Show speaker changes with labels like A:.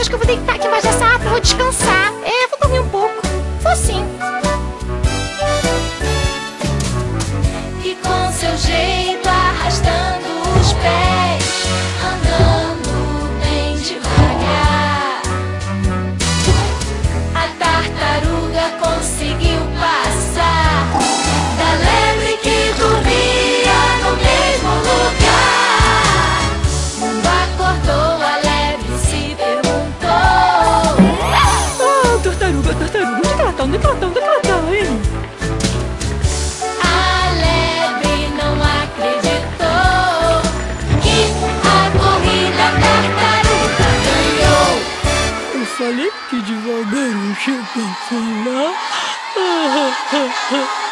A: acho que eu vou deitar aqui embaixo dessa árvore, vou descansar. Vou dormir um pouco. Vou sim.
B: E com seu jeito arrastando os pés, andando bem devagar, a tartaruga conseguiu passar da lebre que dormia no mesmo lugar. Quando acordou, a lebre se perguntou:
C: tartaruga, onde que ela tá? Onde é que ela tá? Onde é que ela tá, hein?
B: A lebre não acreditou que a corrida a tartaruga ganhou.
C: Eu falei que devagar eu chego a falar.